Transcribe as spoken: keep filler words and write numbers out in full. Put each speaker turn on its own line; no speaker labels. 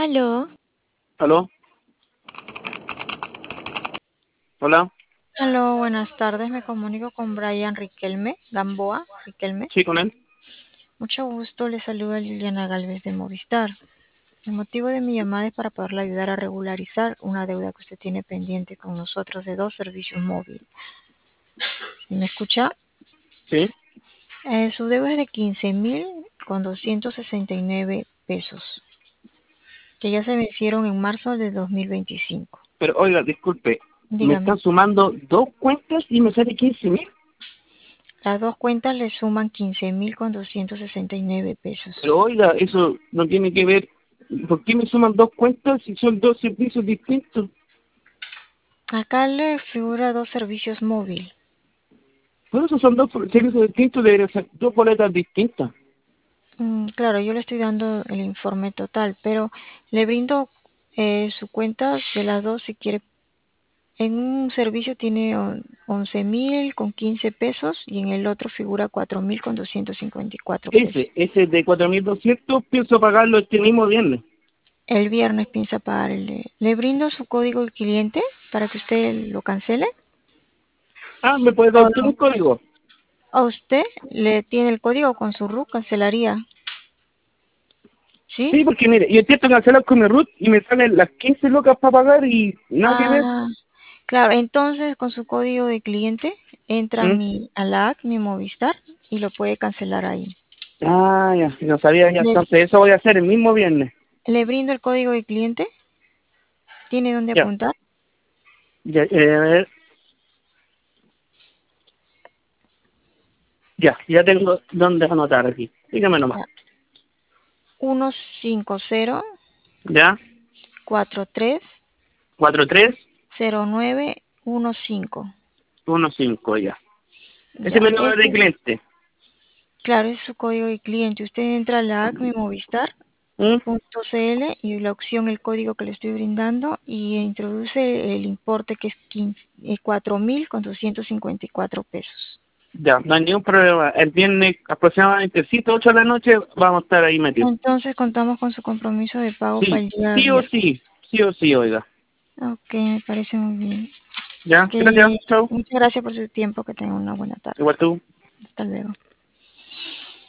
Aló,
¿Aló? ¿Hola?
aló, buenas tardes. Me comunico con Brian Riquelme, Gamboa, Riquelme.
Sí, con él.
Mucho gusto, le saluda Liliana Galvez de Movistar. El motivo de mi llamada es para poderle ayudar a regularizar una deuda que usted tiene pendiente con nosotros de dos servicios móviles. ¿Sí me escucha?
Sí.
Eh, su deuda es de quince mil con doscientos sesenta y nueve pesos, que ya se vencieron en marzo de dos mil veinticinco.
Pero oiga, disculpe, me
Dígame,
están sumando dos cuentas y me sale quince mil.
las dos cuentas le suman quince mil con doscientos sesenta y nueve pesos.
Pero oiga, eso no tiene que ver. ¿Por qué me suman dos cuentas si son dos servicios distintos?
Acá le figura dos servicios móviles.
Por eso son dos servicios distintos, deberían ser dos boletas distintas.
Mm, claro, yo le estoy dando el informe total, pero le brindo eh, su cuenta de las dos si quiere. En un servicio tiene on- once mil con quince pesos y en el otro figura cuatro mil con doscientos cincuenta y cuatro pesos.
Ese, ese de cuatro mil doscientos pienso pagarlo este mismo viernes.
El viernes piensa pagar el de... Le brindo su código de cliente para que usted lo cancele.
Ah, ¿me puede dar
O
usted un código?
a usted le tiene el código con su R U, cancelaría. ¿Sí?
Sí, porque mire, yo intento cancelar con mi root y me salen las quince lucas para pagar y nada que ver.
Ah, claro, entonces con su código de cliente entra a
¿Mm?
mi, a la app, mi Movistar, y lo puede cancelar ahí.
Ah, ya, no sabía ya,
Le,
entonces eso voy a hacer el mismo viernes.
le brindo el código de cliente, ¿tiene dónde
Ya,
apuntar?
ya, eh, a ver, ya, ya tengo dónde anotar aquí. Dígame nomás.
Ya. uno cinco cero
Ya,
cuatro tres
cuatro tres
cero nueve uno cinco.
uno cinco ya. Ese es
Ya,
mi número de
ese,
cliente.
claro, es su código de cliente. Usted entra a la app, mi Movistar.
¿Mm?
Punto .cl y la opción el código que le estoy brindando y introduce el importe que es quince, eh, cuatro mil con doscientos cincuenta y cuatro pesos.
Ya, no hay ningún problema. El viernes aproximadamente siete, ocho de la noche vamos a estar ahí metidos.
Entonces contamos con su compromiso de pago para
Sí,
el día
sí o
viernes.
sí, sí o sí, oiga.
Ok, me parece muy bien.
Ya, gracias,
Que
chao.
muchas gracias por su tiempo, que tenga una buena tarde.
Igual tú.
Hasta luego.